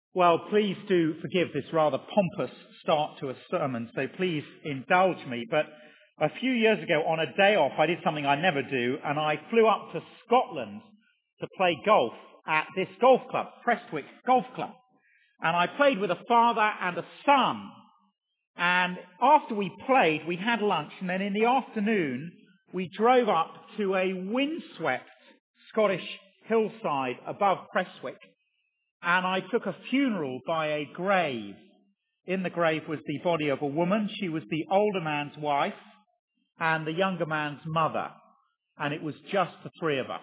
Well, please do forgive this rather pompous start to a sermon, so please indulge me. But a few years ago, on a day off, I did something I never do, and I flew up to Scotland to play golf at this golf club, Prestwick Golf Club. And I played with a father and a son. And after we played, we had lunch, and then in the afternoon, we drove up to a windswept Scottish hillside above Prestwick. And I took a funeral by a grave. In the grave was the body of a woman. She was the older man's wife and the younger man's mother. And it was just the three of us.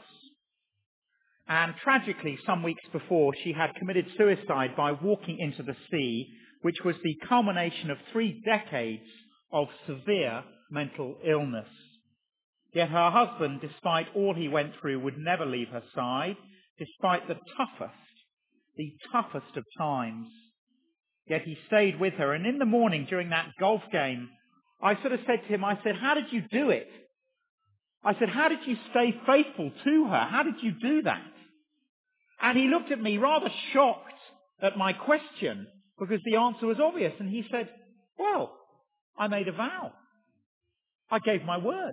And tragically, some weeks before, she had committed suicide by walking into the sea, which was the culmination of 3 decades of severe mental illness. Yet her husband, despite all he went through, would never leave her side, despite the toughest of times. Yet he stayed with her. And in the morning during that golf game, I sort of said to him, I said, how did you do it? I said, how did you stay faithful to her? How did you do that? And he looked at me rather shocked at my question because the answer was obvious. And he said, well, I made a vow. I gave my word.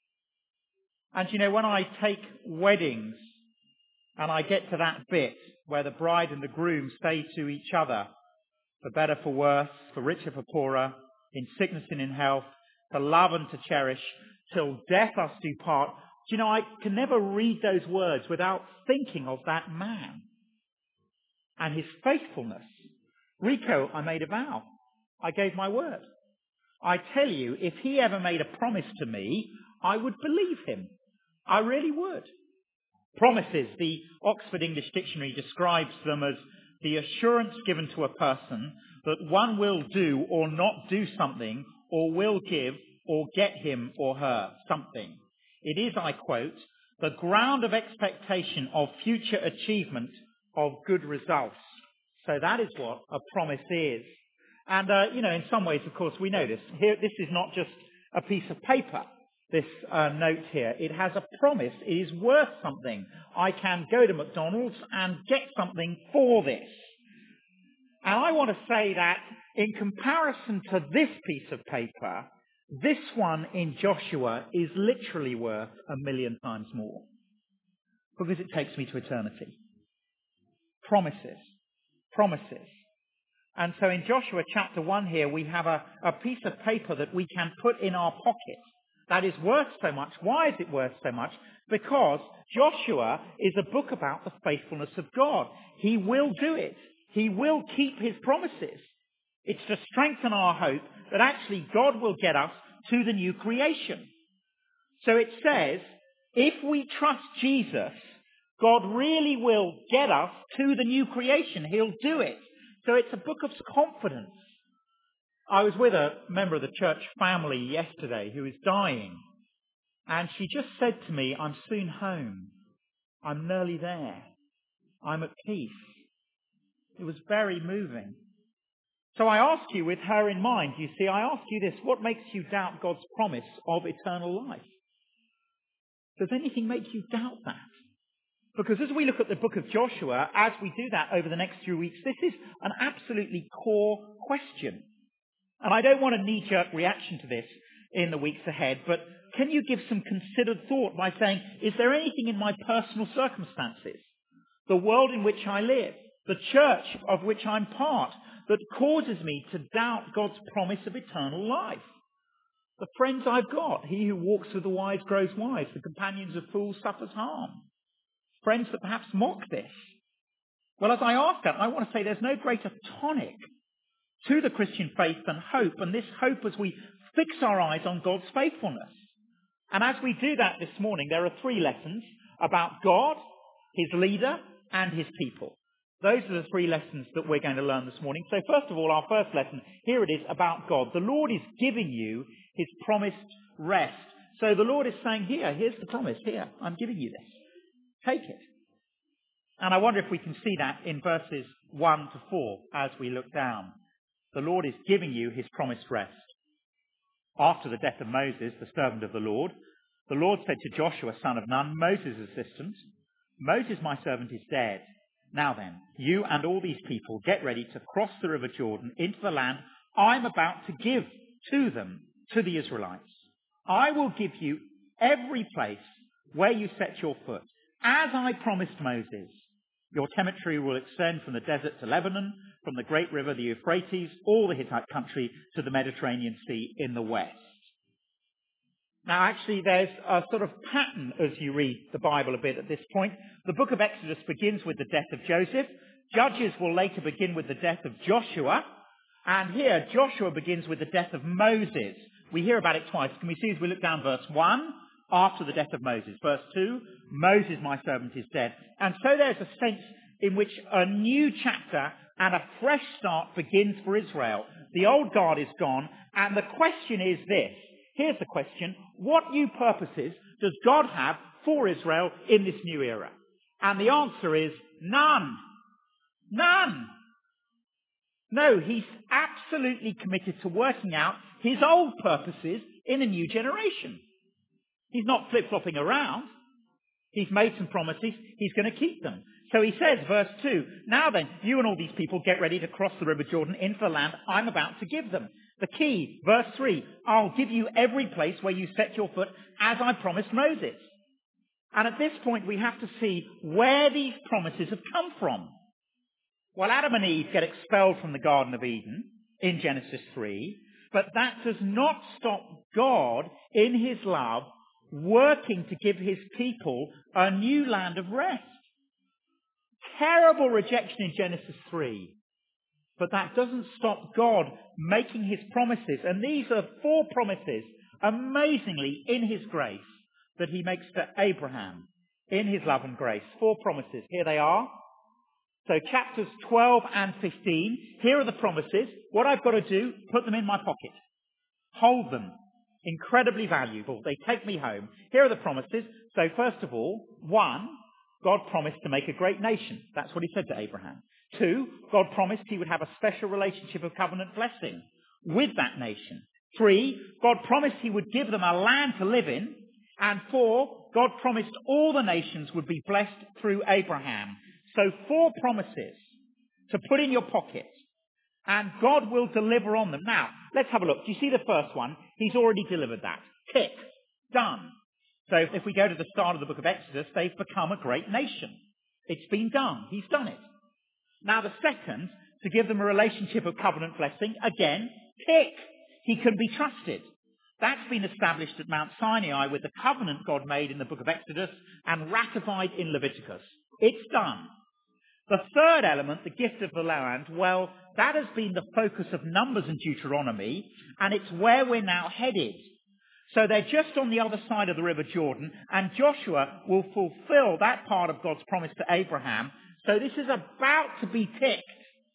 And you know, when I take weddings and I get to that bit where the bride and the groom say to each other, for better, for worse, for richer, for poorer, in sickness and in health, to love and to cherish, till death us do part. Do you know, I can never read those words without thinking of that man and his faithfulness. Rico, I made a vow. I gave my word. I tell you, if he ever made a promise to me, I would believe him. I really would. Promises, the Oxford English Dictionary describes them as the assurance given to a person that one will do or not do something, or will give or get him or her something. It is, I quote, the ground of expectation of future achievement of good results. So that is what a promise is. And, in some ways, of course, we know this. Here, this is not just a piece of paper, this note here. It has a promise. It is worth something. I can go to McDonald's and get something for this. And I want to say that in comparison to this piece of paper, this one in Joshua is literally worth 1,000,000 times more. Because it takes me to eternity. Promises. Promises. And so in Joshua chapter 1 here, we have a piece of paper that we can put in our pocket that is worth so much. Why is it worth so much? Because Joshua is a book about the faithfulness of God. He will do it. He will keep his promises. It's to strengthen our hope that actually God will get us to the new creation. So it says, if we trust Jesus, God really will get us to the new creation. He'll do it. So it's a book of confidence. I was with a member of the church family yesterday who is dying. And she just said to me, I'm soon home. I'm nearly there. I'm at peace. It was very moving. So I ask you, with her in mind, you see, I ask you this, what makes you doubt God's promise of eternal life? Does anything make you doubt that? Because as we look at the book of Joshua, as we do that over the next few weeks, this is an absolutely core question. And I don't want a knee-jerk reaction to this in the weeks ahead, but can you give some considered thought by saying, is there anything in my personal circumstances, the world in which I live, the church of which I'm part, that causes me to doubt God's promise of eternal life? The friends I've got, he who walks with the wise grows wise, the companions of fools suffers harm. Friends that perhaps mock this. Well, as I ask that, I want to say there's no greater tonic to the Christian faith than hope, and this hope as we fix our eyes on God's faithfulness. And as we do that this morning, there are 3 lessons about God, his leader, and his people. Those are the 3 lessons that we're going to learn this morning. So first of all, our first lesson, here it is about God. The Lord is giving you his promised rest. So the Lord is saying, here's the promise. Here, I'm giving you this. Take it. And I wonder if we can see that in verses 1 to 4 as we look down. The Lord is giving you his promised rest. After the death of Moses, the servant of the Lord said to Joshua, son of Nun, Moses' assistant, Moses, my servant, is dead. Now then, you and all these people get ready to cross the river Jordan into the land I'm about to give to them, to the Israelites. I will give you every place where you set your foot, as I promised Moses. Your territory will extend from the desert to Lebanon, from the great river, the Euphrates, all the Hittite country, to the Mediterranean Sea in the west. Now, actually, there's a sort of pattern as you read the Bible a bit at this point. The book of Exodus begins with the death of Joseph. Judges will later begin with the death of Joshua. And here, Joshua begins with the death of Moses. We hear about it twice. Can we see as we look down verse 1, after the death of Moses. Verse 2, Moses, my servant, is dead. And so there's a sense in which a new chapter and a fresh start begins for Israel. The old guard is gone, and the question is this. Here's the question. What new purposes does God have for Israel in this new era? And the answer is none. None. No, he's absolutely committed to working out his old purposes in a new generation. He's not flip-flopping around. He's made some promises. He's going to keep them. So he says, verse 2, now then, you and all these people get ready to cross the river Jordan into the land I'm about to give them. The key, verse 3, I'll give you every place where you set your foot as I promised Moses. And at this point, we have to see where these promises have come from. Well, Adam and Eve get expelled from the Garden of Eden in Genesis 3, but that does not stop God in his love working to give his people a new land of rest. Terrible rejection in Genesis 3. But that doesn't stop God making his promises. And these are 4 promises, amazingly, in his grace, that he makes to Abraham in his love and grace. 4 promises. Here they are. So chapters 12 and 15, here are the promises. What I've got to do, put them in my pocket. Hold them. Incredibly valuable. They take me home. Here are the promises. So first of all, 1, God promised to make a great nation. That's what he said to Abraham. 2, God promised he would have a special relationship of covenant blessing with that nation. 3, God promised he would give them a land to live in. And 4, God promised all the nations would be blessed through Abraham. So 4 promises to put in your pocket, and God will deliver on them. Now, let's have a look. Do you see the first one? He's already delivered that. Tick. Done. So if we go to the start of the book of Exodus, they've become a great nation. It's been done. He's done it. Now the second, to give them a relationship of covenant blessing, again, tick. He can be trusted. That's been established at Mount Sinai with the covenant God made in the book of Exodus and ratified in Leviticus. It's done. The third element, the gift of the land, well, that has been the focus of Numbers and Deuteronomy, and it's where we're now headed. So they're just on the other side of the river Jordan, and Joshua will fulfill that part of God's promise to Abraham. So this is about to be ticked.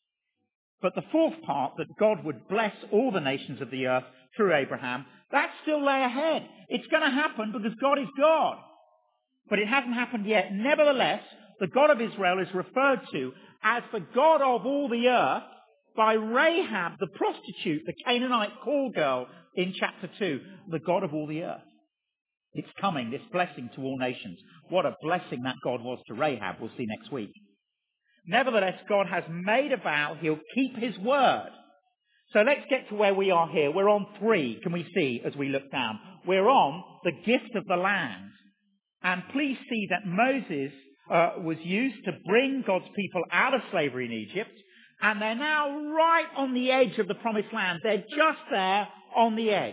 But the fourth part, that God would bless all the nations of the earth through Abraham, that still lay ahead. It's going to happen because God is God. But it hasn't happened yet. Nevertheless, the God of Israel is referred to as the God of all the earth by Rahab, the prostitute, the Canaanite call girl in chapter 2, the God of all the earth. It's coming, this blessing to all nations. What a blessing that God was to Rahab, we'll see next week. Nevertheless, God has made a vow, he'll keep his word. So let's get to where we are here. We're on 3, can we see, as we look down. We're on the gift of the land. And please see that Moses was used to bring God's people out of slavery in Egypt. And they're now right on the edge of the promised land. They're just there on the edge.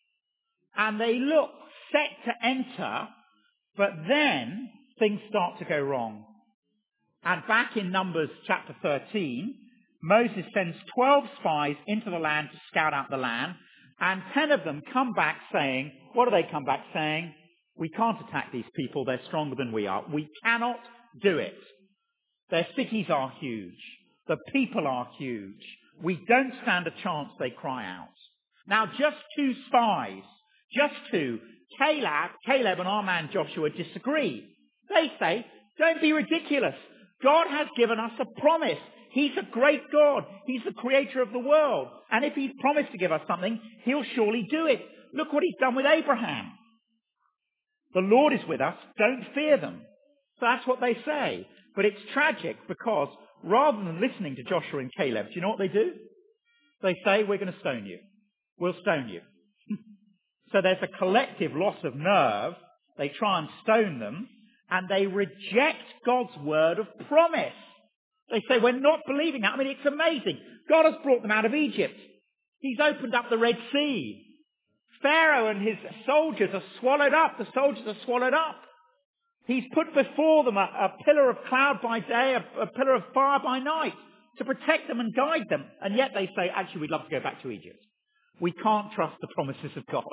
And they look set to enter, but then things start to go wrong. And back in Numbers chapter 13, Moses sends 12 spies into the land to scout out the land, and 10 of them come back saying, what do they come back saying? We can't attack these people, they're stronger than we are. We cannot do it. Their cities are huge. The people are huge. We don't stand a chance, they cry out. Now just 2 spies, just 2, Caleb and our man Joshua disagree. They say, don't be ridiculous. God has given us a promise. He's a great God. He's the creator of the world. And if he's promised to give us something, he'll surely do it. Look what he's done with Abraham. The Lord is with us. Don't fear them. So that's what they say. But it's tragic because rather than listening to Joshua and Caleb, do you know what they do? They say, we're going to stone you. We'll stone you. So there's a collective loss of nerve. They try and stone them, and they reject God's word of promise. They say, we're not believing that. I mean, it's amazing. God has brought them out of Egypt. He's opened up the Red Sea. Pharaoh and his soldiers are swallowed up. The soldiers are swallowed up. He's put before them a pillar of cloud by day, a pillar of fire by night to protect them and guide them. And yet they say, actually, we'd love to go back to Egypt. We can't trust the promises of God.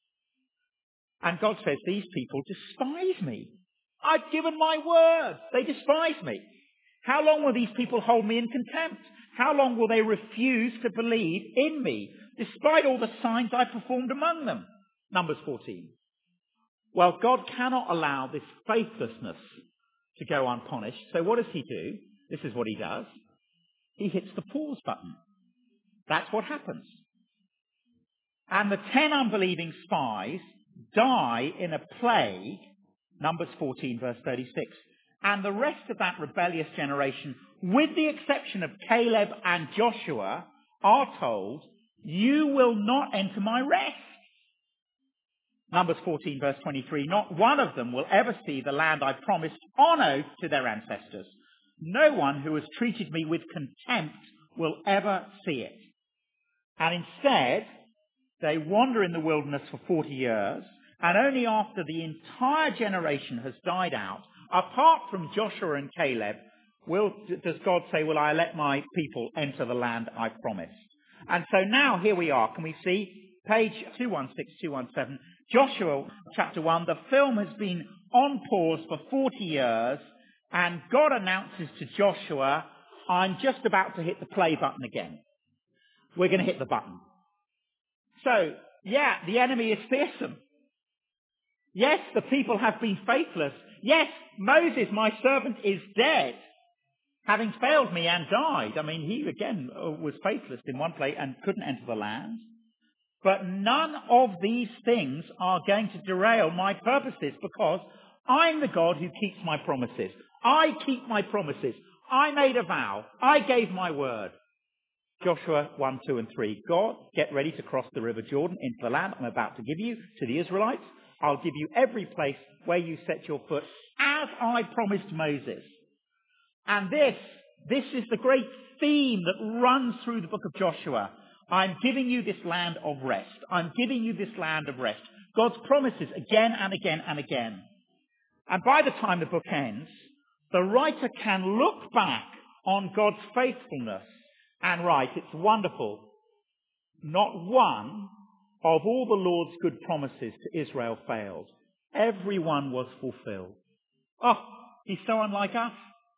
And God says, these people despise me. I've given my word. They despise me. How long will these people hold me in contempt? How long will they refuse to believe in me, despite all the signs I performed among them? Numbers 14. Well, God cannot allow this faithlessness to go unpunished. So what does he do? This is what he does. He hits the pause button. That's what happens. And the 10 unbelieving spies die in a plague, Numbers 14, verse 36. And the rest of that rebellious generation, with the exception of Caleb and Joshua, are told, you will not enter my rest. Numbers 14, verse 23, not one of them will ever see the land I promised on oath to their ancestors. No one who has treated me with contempt will ever see it. And instead, they wander in the wilderness for 40 years, and only after the entire generation has died out, apart from Joshua and Caleb, does God say, will I let my people enter the land I promised? And so now here we are. Can we see? Page 216, 217. Joshua chapter 1. The film has been on pause for 40 years, and God announces to Joshua, I'm just about to hit the play button again. We're going to hit the button. So, yeah, the enemy is fearsome. Yes, the people have been faithless. Yes, Moses, my servant, is dead, having failed me and died. I mean, he again was faithless in one place and couldn't enter the land. But none of these things are going to derail my purposes, because I'm the God who keeps my promises. I keep my promises. I made a vow. I gave my word. Joshua 1, 2 and 3. God, get ready to cross the river Jordan into the land I'm about to give you to the Israelites. I'll give you every place where you set your foot, as I promised Moses. And this is the great theme that runs through the book of Joshua. I'm giving you this land of rest. I'm giving you this land of rest. God's promises again and again and again. And by the time the book ends, the writer can look back on God's faithfulness and write, it's wonderful. Not one of all the Lord's good promises to Israel failed. Every one was fulfilled. Oh, he's so unlike us.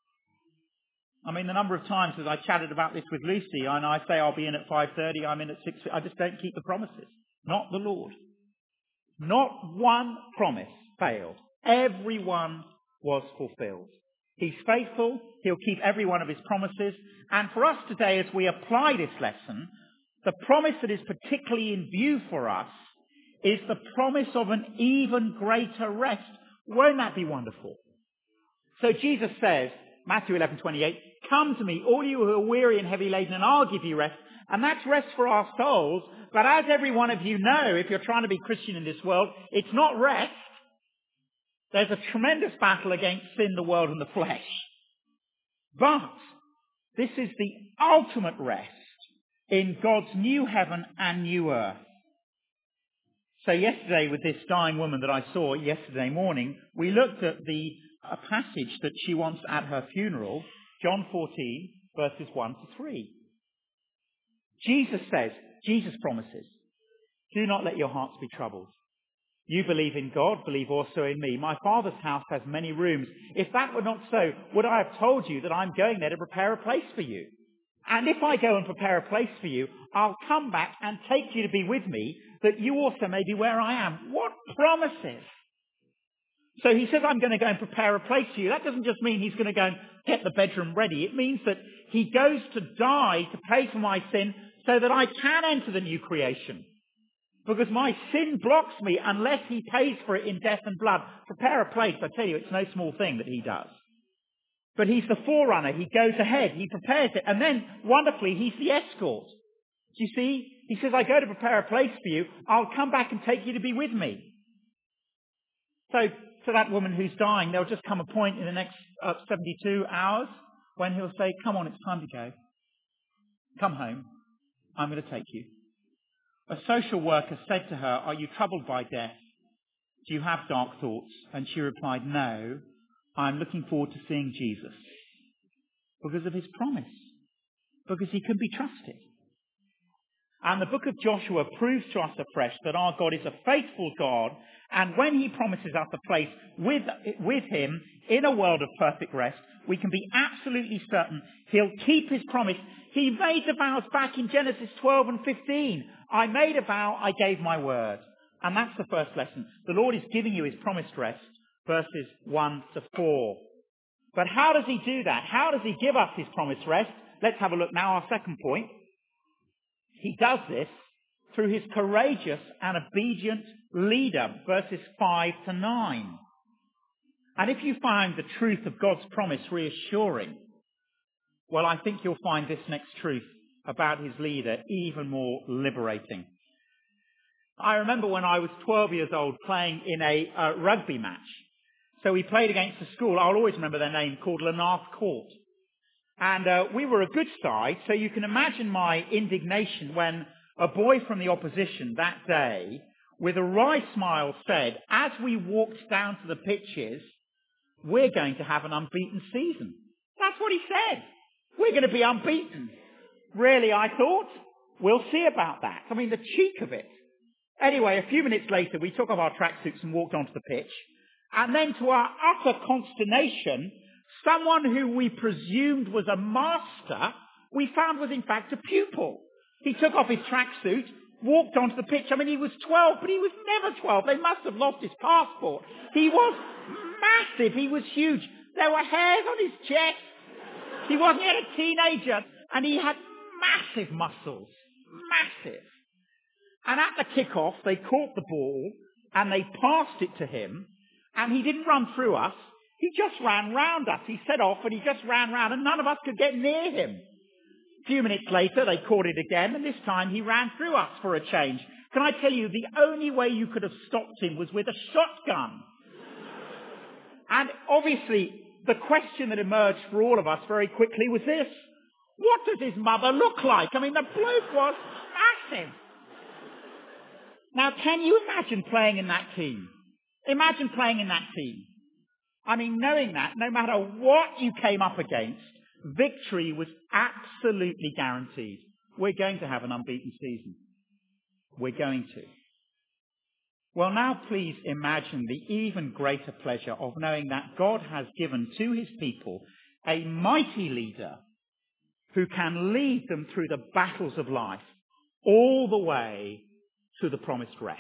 I mean, the number of times that I chatted about this with Lucy, and I say I'll be in at 5:30, I'm in at 6, I just don't keep the promises. Not the Lord. Not one promise failed. Every one was fulfilled. He's faithful. He'll keep every one of his promises. And for us today, as we apply this lesson, the promise that is particularly in view for us is the promise of an even greater rest. Won't that be wonderful? So Jesus says, Matthew 11:28, come to me, all you who are weary and heavy laden, and I'll give you rest. And that's rest for our souls. But as every one of you know, if you're trying to be Christian in this world, it's not rest. There's a tremendous battle against sin, the world, and the flesh. But this is the ultimate rest in God's new heaven and new earth. So yesterday, with this dying woman that I saw yesterday morning, we looked at a passage that she wants at her funeral, John 14, verses 1 to 3. Jesus says, Jesus promises, do not let your hearts be troubled. You believe in God, believe also in me. My Father's house has many rooms. If that were not so, would I have told you that I'm going there to prepare a place for you? And if I go and prepare a place for you, I'll come back and take you to be with me, that you also may be where I am. What promises! So he says, I'm going to go and prepare a place for you. That doesn't just mean he's going to go and get the bedroom ready. It means that he goes to die to pay for my sin so that I can enter the new creation. Because my sin blocks me unless he pays for it in death and blood. Prepare a place, I tell you, it's no small thing that he does. But he's the forerunner. He goes ahead. He prepares it. And then, wonderfully, he's the escort. Do you see? He says, I go to prepare a place for you. I'll come back and take you to be with me. So, to that woman who's dying, there'll just come a point in the next 72 hours when he'll say, come on, it's time to go. Come home. I'm going to take you. A social worker said to her, are you troubled by death? Do you have dark thoughts? And she replied, no, I'm looking forward to seeing Jesus because of his promise, because he can be trusted. And the book of Joshua proves to us afresh that our God is a faithful God, and when he promises us a place with him in a world of perfect rest, we can be absolutely certain he'll keep his promise. He made the vows back in Genesis 12 and 15. I made a vow, I gave my word. And that's the first lesson. The Lord is giving you his promised rest, verses 1 to 4. But how does he do that? How does he give us his promised rest? Let's have a look now, our second point. He does this through his courageous and obedient leader, verses 5 to 9. And if you find the truth of God's promise reassuring, well, I think you'll find this next truth about his leader even more liberating. I remember when I was 12 years old playing in a rugby match. So we played against a school, I'll always remember their name, called Lanarth Court. And we were a good side, so you can imagine my indignation when a boy from the opposition that day, with a wry smile, said, as we walked down to the pitches, we're going to have an unbeaten season. That's what he said. We're going to be unbeaten. Really, I thought, we'll see about that. I mean, the cheek of it. Anyway, a few minutes later, we took off our tracksuits and walked onto the pitch. And then to our utter consternation, someone who we presumed was a master, we found was in fact a pupil. He took off his tracksuit, walked onto the pitch. I mean, he was 12, but he was never 12. They must have lost his passport. He was massive. He was huge. There were hairs on his chest. He wasn't yet a teenager. And he had massive muscles. Massive. And at the kick-off, they caught the ball and they passed it to him. And he didn't run through us. He just ran round us. He set off and he just ran round and none of us could get near him. A few minutes later, they caught it again, and this time he ran through us for a change. Can I tell you, the only way you could have stopped him was with a shotgun. And obviously, the question that emerged for all of us very quickly was this. What does his mother look like? I mean, the bloke was massive. Now, can you imagine playing in that team? Imagine playing in that team. I mean, knowing that, no matter what you came up against, victory was absolutely guaranteed. We're going to have an unbeaten season. We're going to. Well, now please imagine the even greater pleasure of knowing that God has given to his people a mighty leader who can lead them through the battles of life all the way to the promised rest.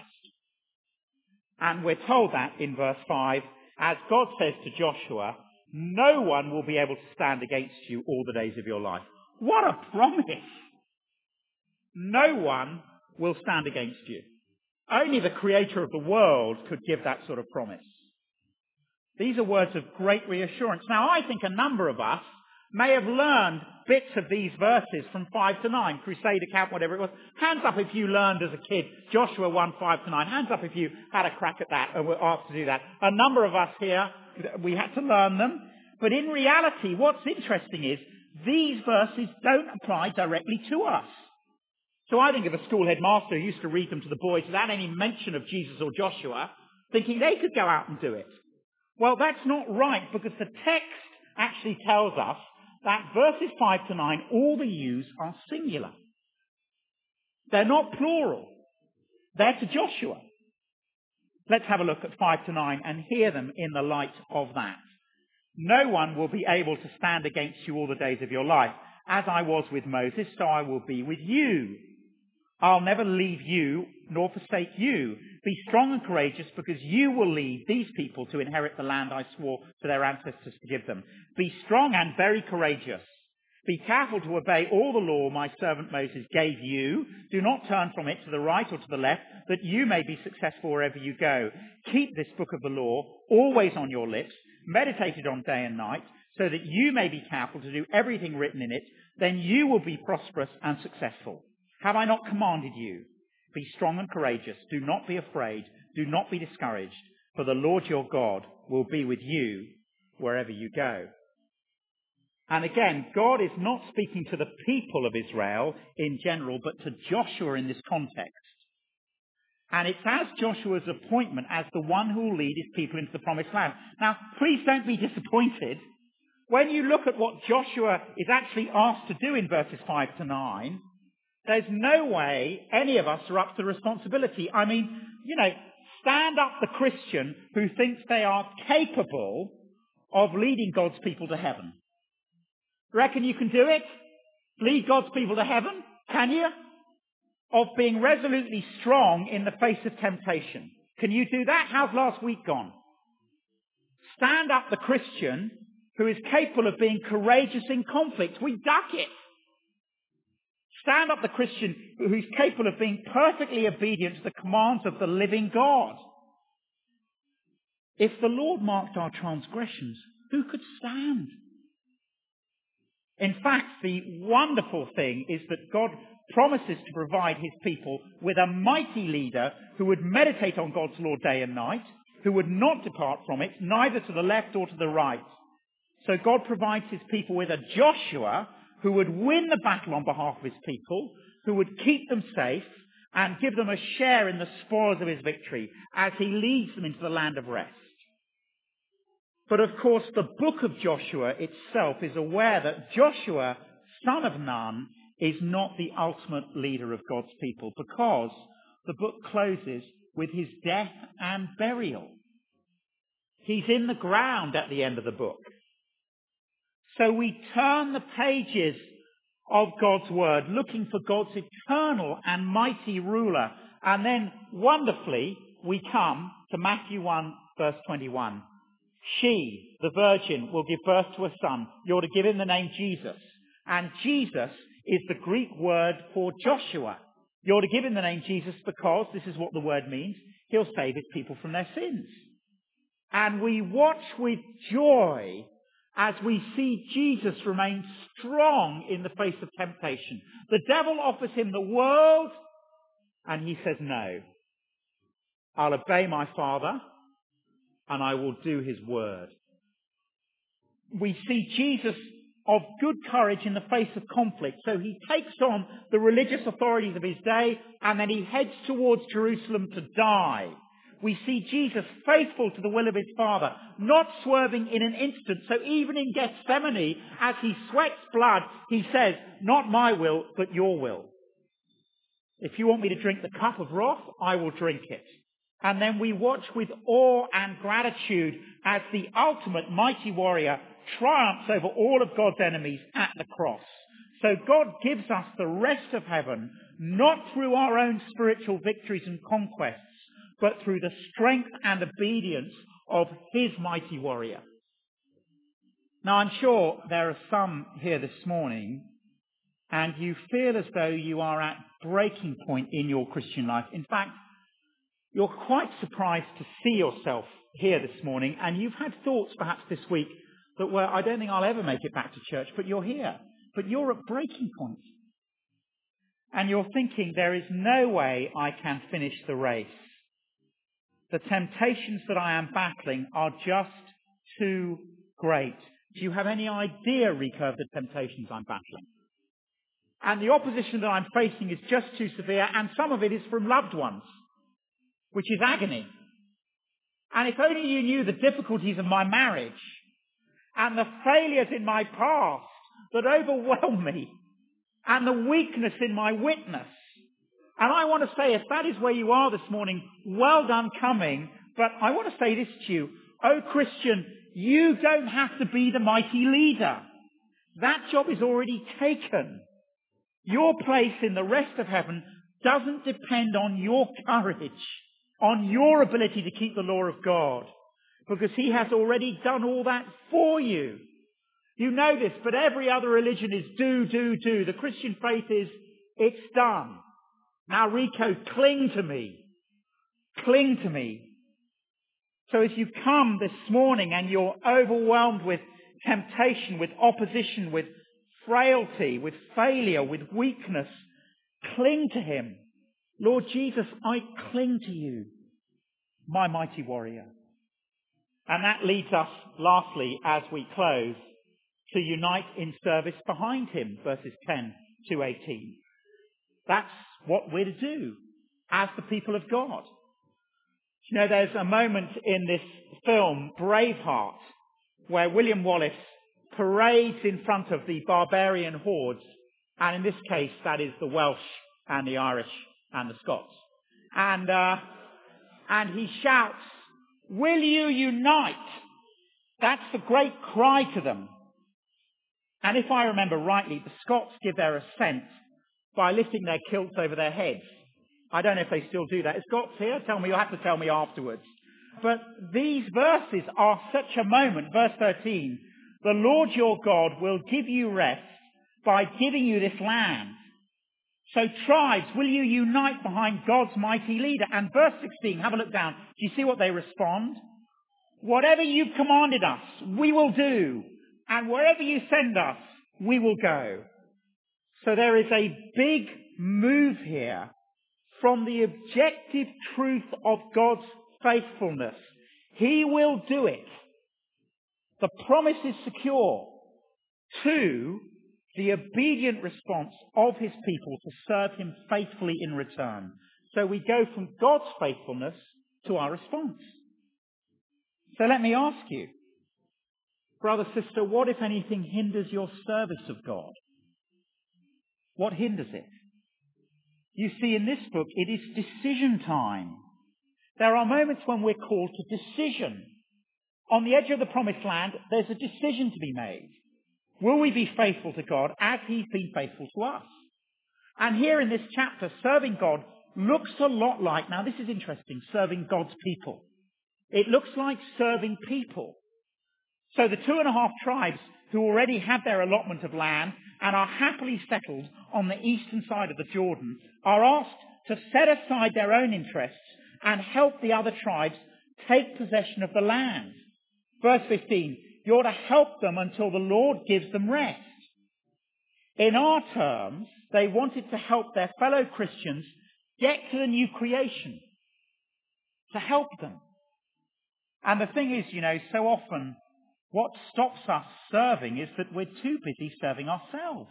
And we're told that in verse 5, as God says to Joshua, no one will be able to stand against you all the days of your life. What a promise! No one will stand against you. Only the creator of the world could give that sort of promise. These are words of great reassurance. Now, I think a number of us may have learned bits of these verses from 5 to 9, Crusader Camp, whatever it was. Hands up if you learned as a kid Joshua 1, 5 to 9. Hands up if you had a crack at that and were asked to do that. A number of us here, we had to learn them. But in reality, what's interesting is these verses don't apply directly to us. So I think of a school headmaster who used to read them to the boys without any mention of Jesus or Joshua, thinking they could go out and do it. Well, that's not right, because the text actually tells us that verses 5 to 9, all the yous are singular. They're not plural. They're to Joshua. Let's have a look at 5 to 9 and hear them in the light of that. No one will be able to stand against you all the days of your life. As I was with Moses, so I will be with you. I'll never leave you nor forsake you. Be strong and courageous, because you will lead these people to inherit the land I swore to their ancestors to give them. Be strong and very courageous. Be careful to obey all the law my servant Moses gave you. Do not turn from it to the right or to the left, that you may be successful wherever you go. Keep this book of the law always on your lips. Meditate it on day and night, so that you may be careful to do everything written in it, then you will be prosperous and successful. Have I not commanded you? Be strong and courageous. Do not be afraid. Do not be discouraged, for the Lord your God will be with you wherever you go. And again, God is not speaking to the people of Israel in general, but to Joshua in this context. And it's as Joshua's appointment as the one who will lead his people into the promised land. Now, please don't be disappointed. When you look at what Joshua is actually asked to do in verses 5 to 9, there's no way any of us are up to the responsibility. I mean, stand up the Christian who thinks they are capable of leading God's people to heaven. Reckon you can do it? Lead God's people to heaven? Can you? Of being resolutely strong in the face of temptation. Can you do that? How's last week gone? Stand up the Christian who is capable of being courageous in conflict. We duck it. Stand up the Christian who's capable of being perfectly obedient to the commands of the living God. If the Lord marked our transgressions, who could stand? In fact, the wonderful thing is that God promises to provide his people with a mighty leader who would meditate on God's law day and night, who would not depart from it, neither to the left or to the right. So God provides his people with a Joshua who would win the battle on behalf of his people, who would keep them safe and give them a share in the spoils of his victory as he leads them into the land of rest. But of course, the book of Joshua itself is aware that Joshua, son of Nun, is not the ultimate leader of God's people, because the book closes with his death and burial. He's in the ground at the end of the book. So we turn the pages of God's word, looking for God's eternal and mighty ruler. And then, wonderfully, we come to Matthew 1, verse 21. She, the virgin, will give birth to a son. You're to give him the name Jesus. And Jesus is the Greek word for Joshua. You're to give him the name Jesus because, this is what the word means, he'll save his people from their sins. And we watch with joy as we see Jesus remain strong in the face of temptation. The devil offers him the world, and he says, no, I'll obey my Father, and I will do his word. We see Jesus of good courage in the face of conflict. So he takes on the religious authorities of his day, and then he heads towards Jerusalem to die. We see Jesus faithful to the will of his Father, not swerving in an instant. So even in Gethsemane, as he sweats blood, he says, not my will, but your will. If you want me to drink the cup of wrath, I will drink it. And then we watch with awe and gratitude as the ultimate mighty warrior triumphs over all of God's enemies at the cross. So God gives us the rest of heaven, not through our own spiritual victories and conquests, but through the strength and obedience of his mighty warrior. Now, I'm sure there are some here this morning, and you feel as though you are at breaking point in your Christian life. In fact, you're quite surprised to see yourself here this morning, and you've had thoughts perhaps this week that were, I don't think I'll ever make it back to church, but you're here. But you're at breaking point. And you're thinking, there is no way I can finish the race. The temptations that I am battling are just too great. Do you have any idea, Rico, of the temptations I'm battling? And the opposition that I'm facing is just too severe, and some of it is from loved ones, which is agony. And if only you knew the difficulties of my marriage and the failures in my past that overwhelm me and the weakness in my witness. And I want to say, if that is where you are this morning, well done coming. But I want to say this to you. Oh, Christian, you don't have to be the mighty leader. That job is already taken. Your place in the rest of heaven doesn't depend on your courage, on your ability to keep the law of God, because he has already done all that for you. You know this, but every other religion is do. The Christian faith is, it's done. Now, Rico, cling to me. Cling to me. So if you come this morning and you're overwhelmed with temptation, with opposition, with frailty, with failure, with weakness, cling to him. Lord Jesus, I cling to you, my mighty warrior. And that leads us, lastly, as we close, to unite in service behind him, verses 10 to 18. That's what we're to do as the people of God. You know, there's a moment in this film, Braveheart, where William Wallace parades in front of the barbarian hordes, and in this case, that is the Welsh and the Irish and the Scots. And he shouts, "Will you unite?" That's the great cry to them. And if I remember rightly, the Scots give their assent by lifting their kilts over their heads. I don't know if they still do that. Is Scots here? Tell me, you'll have to tell me afterwards. But these verses are such a moment. Verse 13, the Lord your God will give you rest by giving you this land. So tribes, will you unite behind God's mighty leader? And verse 16, have a look down. Do you see what they respond? Whatever you've commanded us, we will do. And wherever you send us, we will go. So there is a big move here from the objective truth of God's faithfulness. He will do it. The promise is secure, to the obedient response of his people to serve him faithfully in return. So we go from God's faithfulness to our response. So let me ask you, brother, sister, what, if anything, hinders your service of God? What hinders it? You see, in this book, it is decision time. There are moments when we're called to decision. On the edge of the promised land, there's a decision to be made. Will we be faithful to God as he's been faithful to us? And here in this chapter, serving God looks a lot like, now this is interesting, serving God's people. It looks like serving people. So the 2.5 tribes who already have their allotment of land and are happily settled on the eastern side of the Jordan are asked to set aside their own interests and help the other tribes take possession of the land. Verse 15, you're to help them until the Lord gives them rest. In our terms, they wanted to help their fellow Christians get to the new creation, to help them. And the thing is, so often what stops us serving is that we're too busy serving ourselves.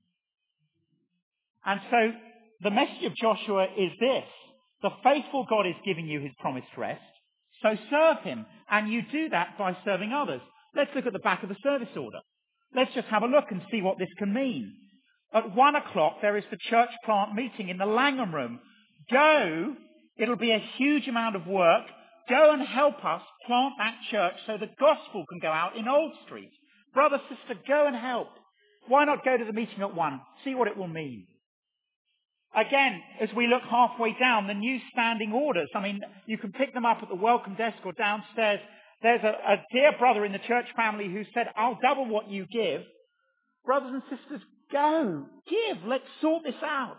And so the message of Joshua is this: the faithful God is giving you his promised rest, so serve him. And you do that by serving others. Let's look at the back of the service order. Let's just have a look and see what this can mean. At 1 o'clock, there is the church plant meeting in the Langham Room. Go, it'll be a huge amount of work. Go and help us plant that church so the gospel can go out in Old Street. Brother, sister, go and help. Why not go to the meeting at 1? See what it will mean. Again, as we look halfway down, the new standing orders. You can pick them up at the welcome desk or downstairs. There's a dear brother in the church family who said, I'll double what you give. Brothers and sisters, go, give, let's sort this out.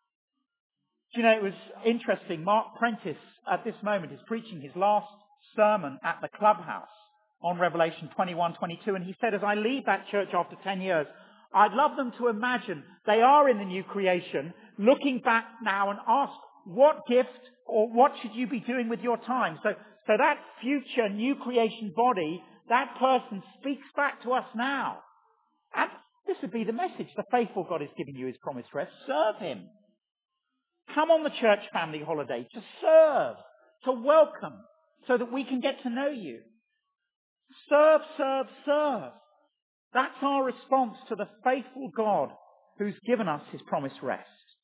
It was interesting. Mark Prentice, at this moment, is preaching his last sermon at the clubhouse on Revelation 21:22. And he said, as I leave that church after 10 years, I'd love them to imagine they are in the new creation, looking back now and ask, what gift or what should you be doing with your time? So that future new creation body, that person speaks back to us now. And this would be the message. The faithful God is giving you his promised rest. Serve him. Come on the church family holiday to serve, to welcome, so that we can get to know you. Serve, serve, serve. That's our response to the faithful God who's given us his promised rest.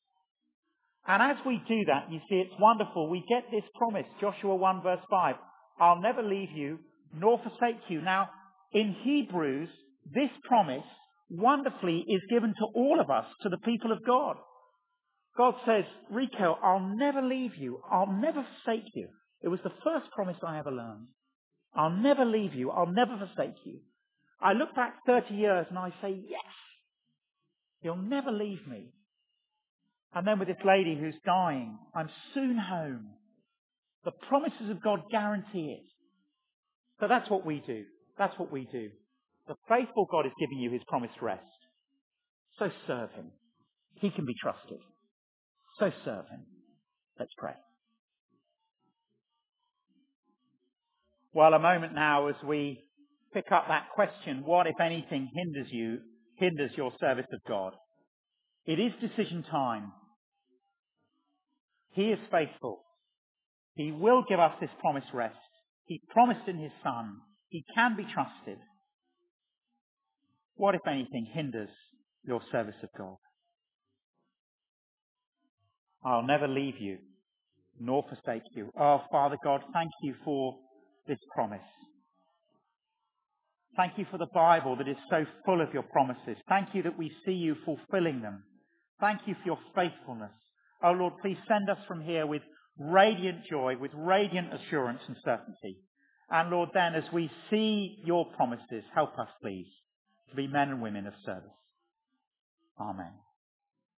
And as we do that, you see, it's wonderful. We get this promise, Joshua 1 verse 5, I'll never leave you nor forsake you. Now, in Hebrews, this promise wonderfully is given to all of us, to the people of God. God says, Rico, I'll never leave you. I'll never forsake you. It was the first promise I ever learned. I'll never leave you. I'll never forsake you. I look back 30 years and I say, yes, you'll never leave me. And then with this lady who's dying, I'm soon home. The promises of God guarantee it. So that's what we do. That's what we do. The faithful God is giving you his promised rest. So serve him. He can be trusted. So serve him. Let's pray. Well, a moment now as we pick up that question, what, if anything, hinders your service of God? It is decision time. He is faithful. He will give us his promised rest. He promised in his Son. He can be trusted. What, if anything, hinders your service of God? I'll never leave you, nor forsake you. Oh, Father God, thank you for this promise. Thank you for the Bible that is so full of your promises. Thank you that we see you fulfilling them. Thank you for your faithfulness. Oh Lord, please send us from here with radiant joy, with radiant assurance and certainty. And Lord, then as we see your promises, help us please to be men and women of service. Amen.